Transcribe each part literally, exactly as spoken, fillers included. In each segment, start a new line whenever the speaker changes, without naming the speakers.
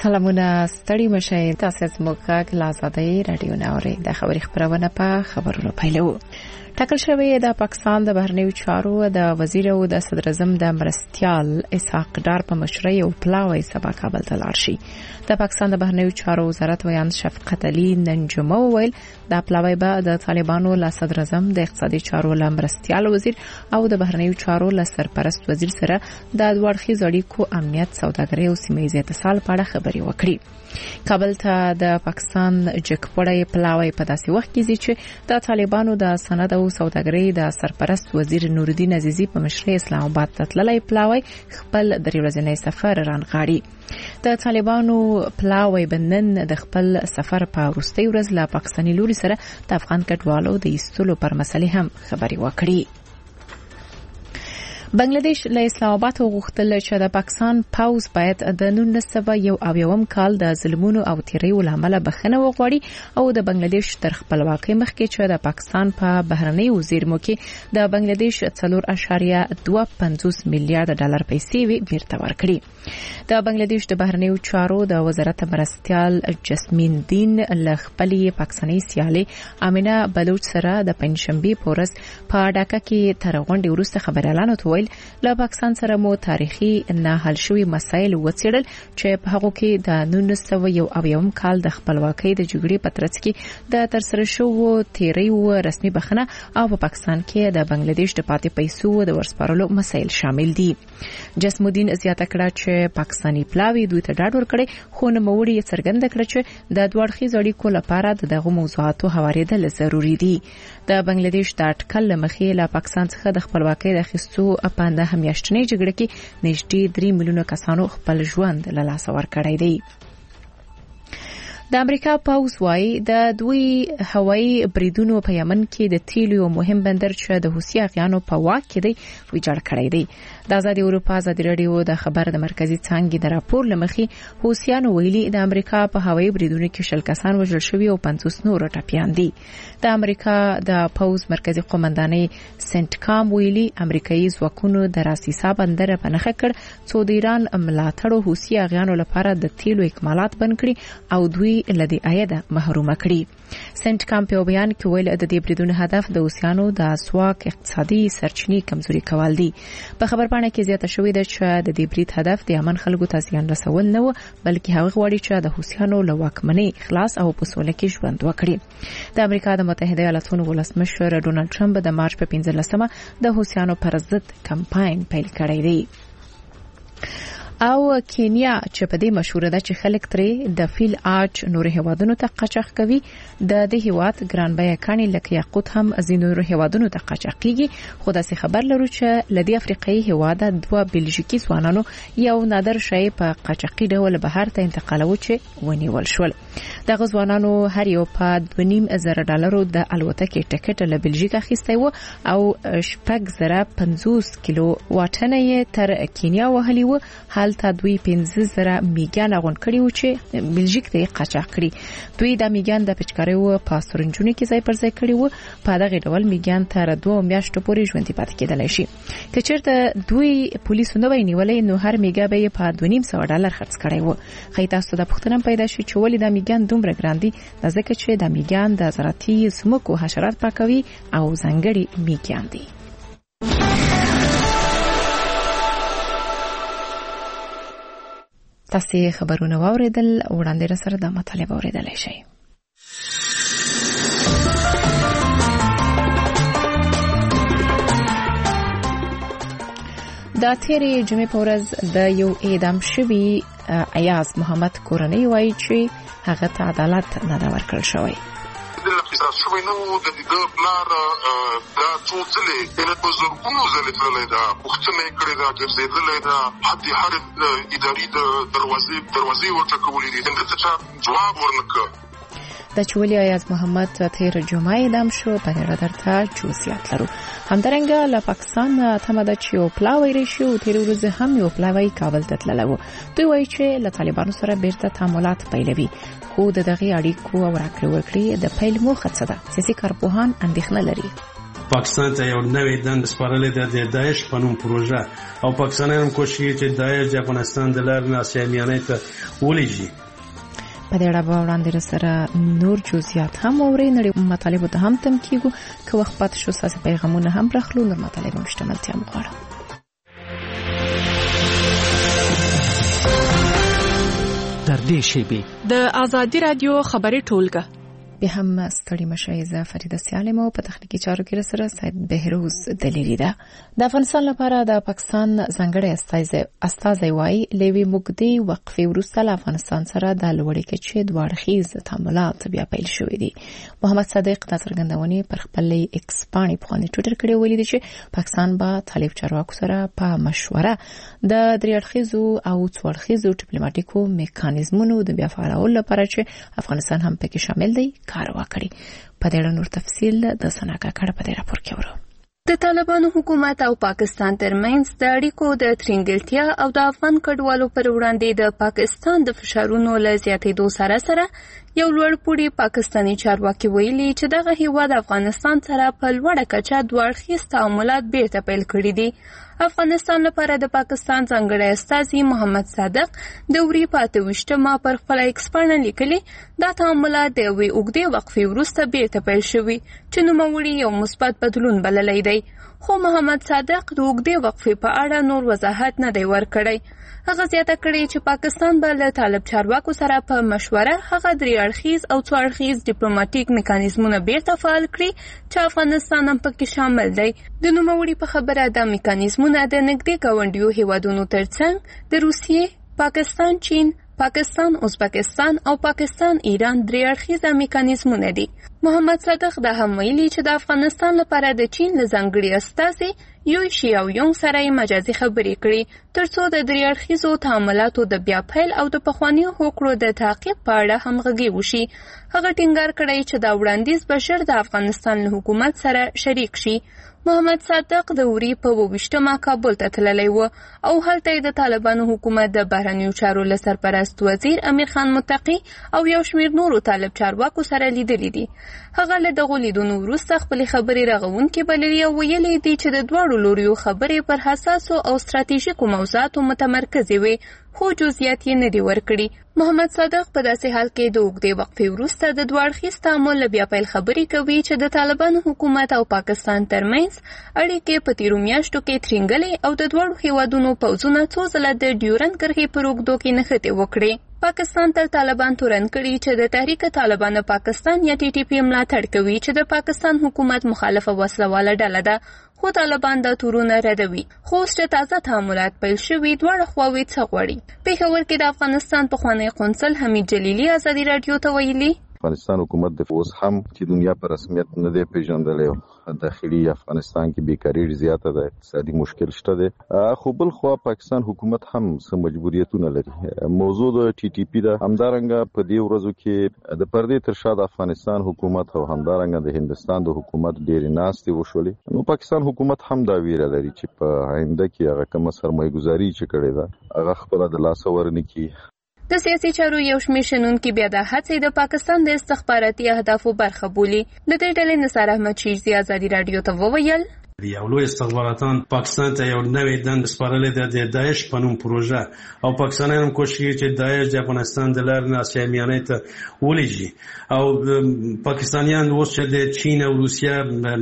سلامونه ستړي مشئ تاسو زموږ له آزادۍ رادیو ناوري د خبري خبرونه په خبرونو پیلو. ټاکل شوی د پاکستان د بهرنیو چارو د وزیر او د صدر اعظم د مرستیال اسحاق ډار په مشرۍ او پلاوی سبا کابل ته لاړ شي. د پاکستان د بهرنیو چارو وزارت ویان شفقت علي ننجمه ویل د پلاوی به د طالبانو له صدر اعظم د اقتصادي چارو له مرستیال وزیر او د بهرنیو چارو له سرپرست وزیر سره د دوړخي اړیکو امنیت سوداګري او سیمه ییز اتصال په اړه خبري وکړي. کابل ته د پاکستان جګپړې پلاوی په داسې وخت کې چې د طالبانو د سند او سوداګري د سرپرست وزیر نورالدین عزیزی په مشرۍ اسلام آباد ته تللی پلاوی خپل درې ورځنی سفر رانغاړي. د طالبانو پلاوی بنن د خپل سفر په وروستي ورځ له پاکستاني لوري سره د افغان کډوالو د ایستلو پر مسلې هم خبري وکړي. بنگلاديش له اسلام آباد غوښتل چې د پاکستان پاوز باید د نولس سوه یو اویایم کال د ظلمونو او تیریو لامل بخښنه وغواړي او د بنگلاديش تر خپلواکۍ مخکې چې د پاکستان په بهرنۍ وزیرمو کې د بنگلاديش څلور اعشاریه دوه پنځوس میلیارډ ډالر پیسې وی بیرته ورکړي. د بنگلاديش د بهرنیو چارو د وزارت مرستیال جسمین دین له خپلې پاکستاني سیالي امینه بلوچ سره د پنځشنبه پورس په ډاکا کې تر غونډې وروسته خبري اعلان وکړ. له پاکستان سره مو تاریخي نه حل شوی مسایل وڅېړل چې په هغه کې د نولس سوه یو اویایم کال د خپلواکۍ د جګړې په ترڅ کې د ترسره شوو تیریو رسمي بخښنه او په پاکستان کې د بنگلاديش د پاتې پیسو د ورسپارلو مسایل شامل دي. جسمودین زیاته کړه چې پاکستاني پلاوی دوی ته ډاډ ورکړي خو نو موړي څرګنده کړه چې د دوړخي اړیکو لپاره دغه موضوعاتو هواریدل ضروری دي. د بنگلاديش د اټکل مخې له پاکستان څخه د خپلواکۍ د اخیستو په د همیاشتنې جګړه کې نږدې درې میلیونه کسانو خپل ژوند له لاسه ورکړی دی. د امریکا پاوز وايي د دوی هوایي بریدونو په یمن کې د تیلو مهم بندر چې د حوثي اغیانو په واک کې دی ویجاړ کړی دی. د آزادي اروپا ازادي رادیو د خبر د مرکزی څنګه د راپور لمخې حوثیانو ویلي د امریکا په هوایي بریدونو کې شل کسان وژل شوي او پنځوس نور ټپيان دي. د امریکا د پاوز مرکزی قومندانۍ سنت کام ویلي امریکایي ځواکونو د راسیسا بندر په نخښه کړ څو د ایران ملاتړو حوثي اغیانو لپاره د تیلو اکمالات بند کړي او دوی لدی عاید محروم کړي. سنت کام په بیان کې ویل د دې بریدونو هدف د حوثیانو د اسواق اقتصادي سرچینې کمزوري کول دي. په خبر پاڼه کې زیاته شوې ده چې د دې برید هدف د یمن خلکو ته زیان رسول نه و بلکې هغه غواړي چې د حوثیانو له واکمنۍ خلاص او په سوله کې ژوند وکړي. د امریکا د متحده ایالاتونو ولسمشر ډونالد ټرمپ د مارچ په پنځلسمه د حوثیانو پر ضد کمپاین پیل کړی دی. او کینیا چې په دې مشهور ده چې خلک ترې د فیل آج نور هوادونو ته قاچاق کوي د دې هواد ګران بیه کاني لکه یاقوت هم ازینو هوادونو ته قاچاق کیږي. خو داسې خبر لرو چې لدی افریقایي هواد دوه بلژیکي ځوانانو یو نادر شی په قاچاقي ډول بهر ته انتقالو چې ونیول شول. د غزوانانو هر یو په دوه نیم زره ډالرو د الوتکې ټیکټ له بلژیک اخیستی و او شپږ زره پنځوس کیلو واټنه تر کینیا وهلی و. حالت دوی پنځه زره میګان غون کړي و چې بلژیک ته قاچاق کړي. دوی د میګان د پچکاریو پاسورنجونی کې ځای پر ځای کړي و. په دغه ډول میګان تر دوه میاشتو پورې ژوند پاتې کېدلی شي. که چېرته دوی پولیسو نه وینولې نو هر میګا به په دوه نیم سوه ډالر خرڅ کړي و. خې تاسو د پښتنم پیدا شي چې ولې د میګان دومره ګران دي؟ ځکه چې د میګان د زراعتي سمکو حشرات پاکوي او ځانګړي میګان دي. تاسو خبرونه واوریدل وړاندې را سره د مطالب اوریدلای شئ. د تیرې جمعې په ورځ د یو اعدام شوي ایاز محمد کورنۍ وایي چې هغه ته عدالت نه دا ورکړل شوی.
د اقتصاد شوی نو د دې پلار دا څو ځلې د بزرګونو ځلې تللی دا پوښتنه یې کړې ده ګرځېدلی ده حتی هر اداري د دروازې دروازې ورته کولې دي دغه څه جواب ورنکړ.
د چولي ایاز محمد تیر جمعه اعدام شو په اړه درته جزئیات لرو. همدارنګه له پاکستان تمه ده چې یو پلاوی ریشي او تیر ورځ هم یو پلاوی کابل ته تللی و. دوی وایي چې له طالبانو سره بیرته تعاملات پیلوي خو د دغه اړیکو او راکړې ورکړې د پیل موخه څه ده؟ سیاسي کارپوهان اندېښنه لري.
پاکستان ته یو نوې دند سپارلې ده د داعش په نوم پروژه او پاکستانیان هم کوشش کوي چې داعش د افغانستان د لارې نه اسیا میانۍ ته ولېږي.
په دې اړه به وړاندې سره نور جزئیات هم اوري. نړۍ مطالبه ته هم تم کیږو که وخت پات شو ساسي پیغامونه هم راخلو نور مطالبه مشتملتیا مغواړم.
در دې شیبې
د آزادي رادیو خبري ټولګه
به هم ستړي مشایزه فریده سالم او په تخنیکی چارو کې سره سید بهروز دلیری ده. د افغانستان لپاره د پاکستان ځانګړی استازی وايي لوي مګدي وقفې وروسته له افغانستان سره د لوړې کچې دوه اړخیز تعاملات بیا پیل شوې دي. محمد صادق د څرګندونې پر خپل ایکس باندې په ټوئیټر کې ویلي دی چې پاکستان به طالب چارواکو سره په مشوره د درې اړخیزو او څو اړخیزو ډیپلوماټیکو میکانیزمونو د بیا فعالولو لپاره چې افغانستان هم پکې شامل دی کار وکړي. په دې اړه نور تفصیل د سناکا کړه په دې راپور کې ورو.
د طالبانو حکومت او پاکستان ترمنځ د اړیکو د ترنګلتیا او د افغان کډوالو پر وړاندې د پاکستان د فشارونو له زیاتېدو سره سره یو لوړ پوړی پاکستانی چارواکي ویلي چې دغه هیواد افغانستان سره په لوړه کچه دوه اړخیز تعاملات بیرته پیل کړي دي. افغانستان لپاره د پاکستان ځانګړی استازي محمد صادق د وری پاته وشتمه پر خپل ایکس باندې لیکلي دا تعاملات د یوې اوږدې وقفې وروسته بیرته پیل شوي چې نوموړي یو مثبت بدلون بللی دی. خو محمد صادق د اوږدې وقفې په اړه نور وضاحت نه دی ورکړی. هغه زیاته کړې چې پاکستان به له طالب چارواکو سره په مشوره هغه درې اړخیز او څو اړخیز ډیپلوماټیک میکانیزمونه بیرته فعال کړي چې افغانستان هم پکې شامل دی. د نوموړي په خبره دا میکانیزمونه د نږدې ګاونډیو هیوادونو ترڅنګ د روسیې، پاکستان، چین، پاکستان، ازبکستان او پاکستان ایران درې اړخیزه میکانیزمونه دي. محمد صادق دا هم ویلي چې د افغانستان لپاره د چین له ځانګړي استازي یو شیاو یونګ سره مجازي خبرې کړي ترڅو د درې اړخیزو تعاملاتو د بیا پیل او د پخوانیو هوکړو د تعقیب په اړه همغږي وشي. هغه ټینګار کړی چې دا وړاندیز به ژر د افغانستان له حکومت سره شریک شي. محمد صادق د وری په وشتمه کابل ته تللی و او هلته د طالبانو حکومت د بهرنیو چارو له سرپرست وزیر امیر خان متقی او یو شمېر نورو طالب چارواکو سره لیدلي دي. هغه له دغو لیدنو وروسته خپلې خبرې رغونکې بللي او ویلي دي چې د دواړو لوریو خبرې پر حساسو او ستراتیژیکو موضوعاتو متمرکزې وي خو جزئیات یې نه دي ورکړي. محمد صادق په داسې حال کې د اوږدې وقفې وروسته د دوه اړخیز تعامل له بیا پیل خبرې کوي چې د طالبانو حکومت او پاکستان ترمنځ اړیکې په تیرو میاشتو کې ترنګلې او د دواړو هیوادونو پوځونه څو ځله د ډیورند کرښې پر اوږدو کې نښتې وکړې. پاکستان تر طالبان تورن کړي چې د تحریک طالبان پاکستان یا ټي ټي پی ملاتړ کوي چې د پاکستان حکومت مخالفه وسلواله ډله ده. خو طالبان دا تورونه ردوي. خو چې تازه تعاملات پیل شوي دواړه خواوې څه غواړي. پېښور کې د افغانستان پخوانی قونسل حمید جلیلی ازادي رادیو ته ویلي
افغانستان حکومت د اوس هم چې دنیا په رسمیت نه دی پیژندلی داخلي افغانستان کې بیکاری زیاته ده، اقتصادي مشکل شته ده. خو بل خو پاکستان حکومت هم څه مجبوریتونه لري. موضوع د ټي ټي پی ده. همدارنګه په دې ورځو کې د پردې تر شا د افغانستان حکومت او همدارنګه د هندستان د حکومت ډېرې ناستې وشولې. نو پاکستان حکومت هم دا ویره لري چې په آینده کې هغه کومه سرمایه‌ګذاري چې کړې ده هغه خپله د لاسه ورنکړي.
د سیاسي چارو یو شمېر شنونکي بیا د هڅې د پاکستان د استخباراتي اهدافو برخه بولي. له دې ډلې نثار احمد شیرزي ازادي رادیو ته وویل
یو لوی استخباراتان پاکستان ته یو نوې دند سپارلې ده د داعش په نوم پروژه او پاکستانیان هم کوشش کوي چې داعش د افغانستان د لارې نه اسیا میانۍ ته ولېږي او پاکستانیان اوس چې د چین او روسیا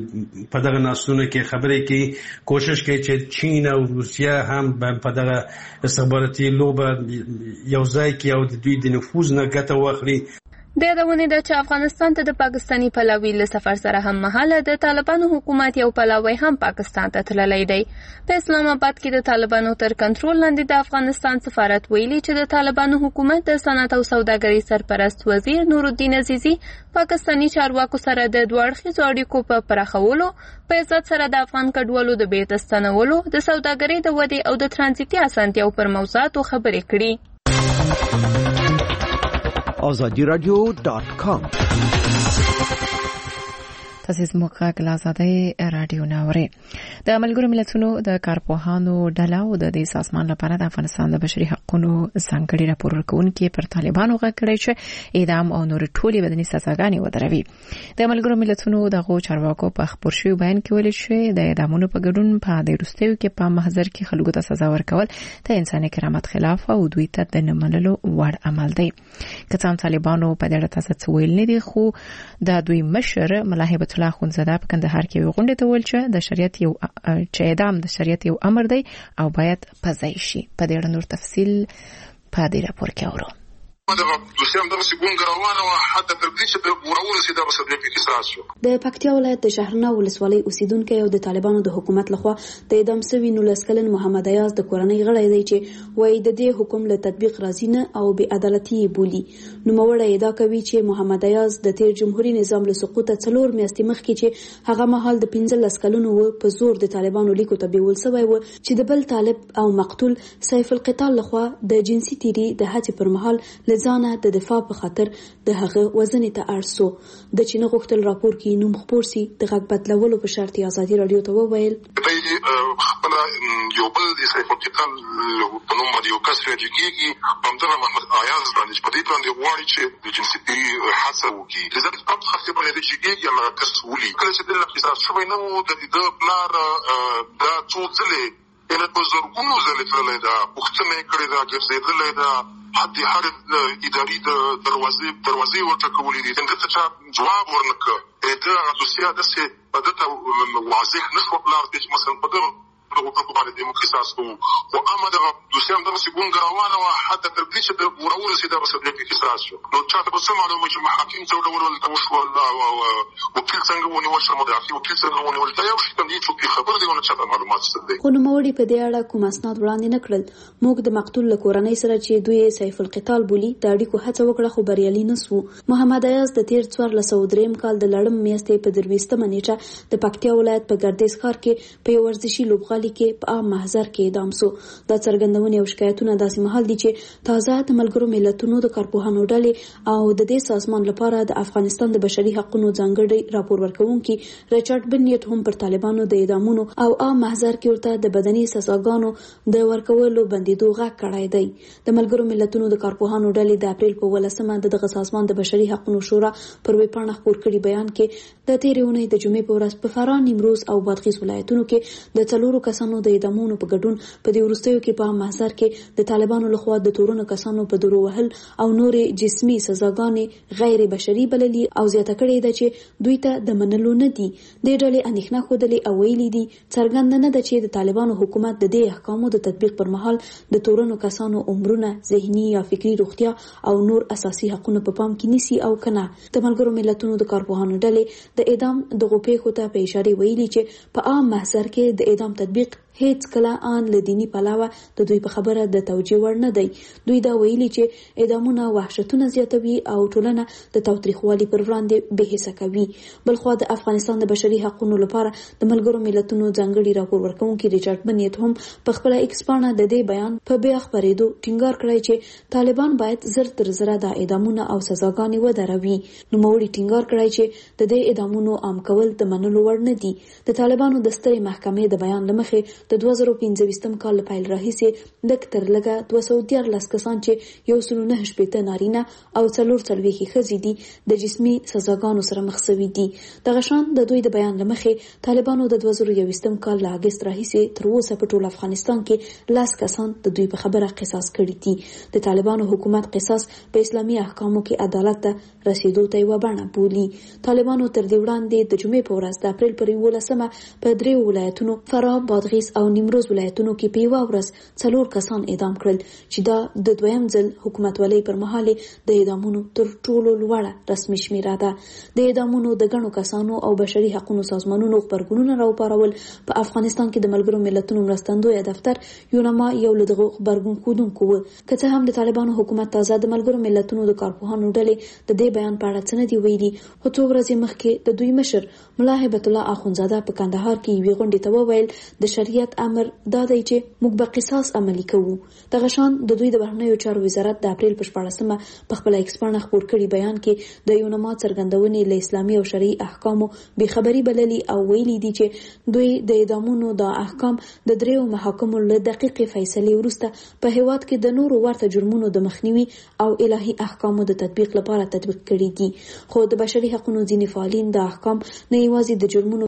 په دغه ناستونو کې خبرې کوي کوشش کوي چې چین او روسیا هم په دغه استخباراتي لوبه یو ځای کې او د دوی د نفوذ نه ګټه واخلي.
د یادونې ده چې افغانستان ته د پاکستانی پلاوي له سفر سره هم مهاله د طالبانو حکومت یو پلاوی هم پاکستان ته تللی دی. په اسلام آباد کې د طالبانو تر کنټرول لاندې د افغانستان سفارت ویلي چې د طالبانو حکومت د صنعت او سوداګرۍ سرپرست وزیر نورالدین عزیزي پاکستانی چارواکو سره د دوه اړخیزو اړیکو په پراخولو په عزت سره د افغان کډوالو د بیرته ستنولو د سوداګرۍ د ودې او د ترانزیتي اسانتیاو پر موضوعاتو خبرې کړي.
آزادی رادیو دات کام
تاسو زموږ غږ له آزادۍ رادیو ناوري. د ملګرو ملتونو د کارپوهانو ډله او د دې سازمان لپاره د افغانستان د بشري حقوقو ځانګړي راپور ورکونکي پر طالبانو غږ کړی چې اعدام او نور ټولې بدني سزاګانې ودروي. د ملګرو ملتونو دغه چارواکو په خبر شوی بیان کې ویل شوی د اعدامونو په ګډون په د روسیې کې په محضر کې خلکو ته سزا ورکول د انساني کرامت خلاف او دوی ته د نمنلو وړ عمل دی. که څنګه طالبانو په دې اړه تاسو ویل نه دي، خو د دوی مشر ملا هیبت الله خونزاده په کندهار کې یو غونډه ته ویل چې د شریعت یو چې اعدام د شریعت یو امر دی او باید پځای شي. په دې اړه نور تفصیل په دې راپور کې اورو.
د پکتیا ولایت د شهرنا ولسوالۍ اوسیدونکو او د طالبانو د حکومت لخوا د اعدام شوی نولس کلن محمد ایاز د کورنۍ غړی دی چې وایي د دې حکم له تطبیق راځي نه او بې عدالتي بولي. نو موړه ادعا کوي چې محمد ایاز د تیر جمهوریت نظام له سقوط څلور میاشتې مخکې چې هغه مهال د پنځلس کلونو په زور د طالبانو لیکو ته بیول شوی و چې د بل طالب او مقتول سیف القتال لخوا د جنسي تیری د هڅې پر مهال ځانه د دفاع په خاطر د هغه وزن ته ارسو د چین غوښتل راپور کې نوم خبر سي د غږ بدلولو په شرط آزادي رادیو ته وویل
خپل یو بل د سیف القتال په نوم باندې یو کس راځي کیږي همدغه محمد ایاز باندې په دې باندې غواړي چې د جنسي تیری حادثه وکړي. د ځکه په خاطر باندې چې کیږي هغه کس ولي کله چې د اقتصاد شوی نو د دې پلان دا څو ځله ان په زرګونو ځله تللی دا پوښتنه کړې دا ګرځېدلې دا حتی هر اداري د دروازې دروازې ورته کولې دي څنګه چې جواب ورنکړ دا دوسیه د څه بدته واضح نشو پلان چې مثلا په دغه په باندې د مختصاص او اما د دوسیه هم د سګون غروانه او حتی تر دې چې د ورور سي د بسدلې کې احساس شو. نو چاته په سم معلومه چې محاکم څو ډول ول توشو او وکیل څنګه ونی ورشه مدافع وکیل څنګه ونی ولته یو شي کوم چې خبر دی ونه چاته معلومات ستدي.
خو نو موړي په دې اړه کوم اسناد وړاندې نکړل. موږ د مقتول له کورنۍ سره چې دوی سیف القتال بولی د اړیکو هڅه وکړه خو بریالي نسو. محمد ایاز د تیر څوارلس سوه دریم کال د لړم میاشتې په درويشتمه نیټه د پکتیا ولایت په ګردیز ښار کې په یو ورزشي لوبغالي کې په عام محضر کې اعدام شو. دا څرګندونه او شکایتونه داسې مهال دي چې تازه د ملګرو ملتونو د کارپوهانو ډلې او د دې سازمان لپاره د افغانستان د بشري حقوقو ځانګړي راپور ورکوونکي ریچارډ بنیت هم پر طالبانو د اعدامونو او عام محضر کې ورته د بدني سزاګانو د ورکولو بندیدو غږ کړای دی. د ملګرو ملتونو د کارپوهانو ډلې د اپریل په ولسمه د دغه سازمان د بشري حقوقو شورا پر ویب پاڼه خپور کړي بیان کې د تیرې اونۍ د جمعې په ورځ په فراه، نیمروز او بادغیس ولایتونو کې د څلورو کسانو د اعدامونو په ګډون په دې وروستیو کې په محضر کې د طالبانو لخوا د تورونو کسانو په درو وهل او نورې جسمي سزاګانې غیر بشري بللي او زیاته کړې ده چې دوی ته د منلو نه دي. د ډلې اندېښنه ښودلې او ویلي دي څرګنده نه ده چې د طالبانو حکومت د دې احکامو د تطبیق پر مهال د تورونو کسانو عمرونه، ذهني یا فکری روغتیا او نور اساسي حقوقونه په پام کې نیسي او کنه. د ملګرو ملتونو د کارپوهانو ډلې د اعدام د غوپې خو ته په اشاره ویلي چې په عام محضر کې د اعدام تطبیق هیڅ کله ان له دینی پلاوه د دوی په خبره د توجیه ور نه دی. دوی دا ویلي چې اعدامونه وحشتونه زیاتوي او ټولنه د تاوتریخوالي پر وړاندې بې حسه کوي. بلخو د افغانستان د بشري حقوقو لپاره د ملګرو ملتونو ځانګړي راپور ورکوونکي ریچارډ بنیت هم په خپل ایکس پاڼه د دې بیان په بیا خبرېدو ټینګار کړی چې طالبان باید زر تر زره د اعدامونه او سزاګانې ودروي. نو موړي ټینګار کړی چې د دې اعدامونو عام کول د منلو وړ نه دي. د طالبانو د سترې محکمې د بیان لمخې د دوه زره پنځه کال پیل راهیسې لږ تر لږه دوه سوه دیارلس کسان چې یو سل نه شپېته نارینه او څلور څلوېښت ښځې دي د جسمي سزاګانو سره مخ شوي دي. دغه شان د دوی د بیان لمخې طالبانو د دوه زره یوویشتم کال له اګست راهیسې تر اوسه په ټول افغانستان کې لس کسان د دوی په خبره قصاص کړي دي. د طالبانو حکومت قصاص په اسلامي احکامو کې عدالت ته رسیدو ته یوه بڼه بولي. طالبانو تر دې وړاندې د جمعې په ورځ د اپریل پر یولسمه په دریو ولایتونو فراه، بادغیس او نیمروز ولایتونو کې په یوه ورځ څلور کسان اعدام کړل چې دا د دویم ځل حکومتولۍ پر مهال د اعدامونو تر ټولو لوړه رسمي شمیره ده. د اعدامونو د ګڼو کسانو او بشري حقوقو سازمانونو خبرګونونه راوپارول. په افغانستان کې د ملګرو ملتونو مرستندوی دفتر یونما یو له دغو خبرګون ښودونکو و. که څه هم د طالبانو حکومت تازه د ملګرو ملتونو د کارپوهانو ډلې د دې بیان په اړه څه نه دي ویلي، خو څو ورځې مخکې د دوی مشر ملا هیبت الله اخونزاده په کندهار کې یوې غونډې ته وویل د د شریعت امر دا دی چې موږ به قصاص عملي کوو. دغه شان د دوی د بهرنیو چارو وزارت د اپریل په شپاړسمه په خپل ایکس پاڼه خپور کړي بیان کې د یو نما څرګندونې له اسلامي او شرعي احکامو بې خبري بللي او ویلي دي چې دوی د اعدامونو د احکام د دریو محاکمو له دقیقې فیصلې وروسته په هیواد کې د نورو ورته جرمونو د مخنیوي او الهي احکامو د تطبیق لپاره تطبیق کړي دي. خو د بشري حقوقو ځینې فعالین د احکام نه یوازې د جرمونو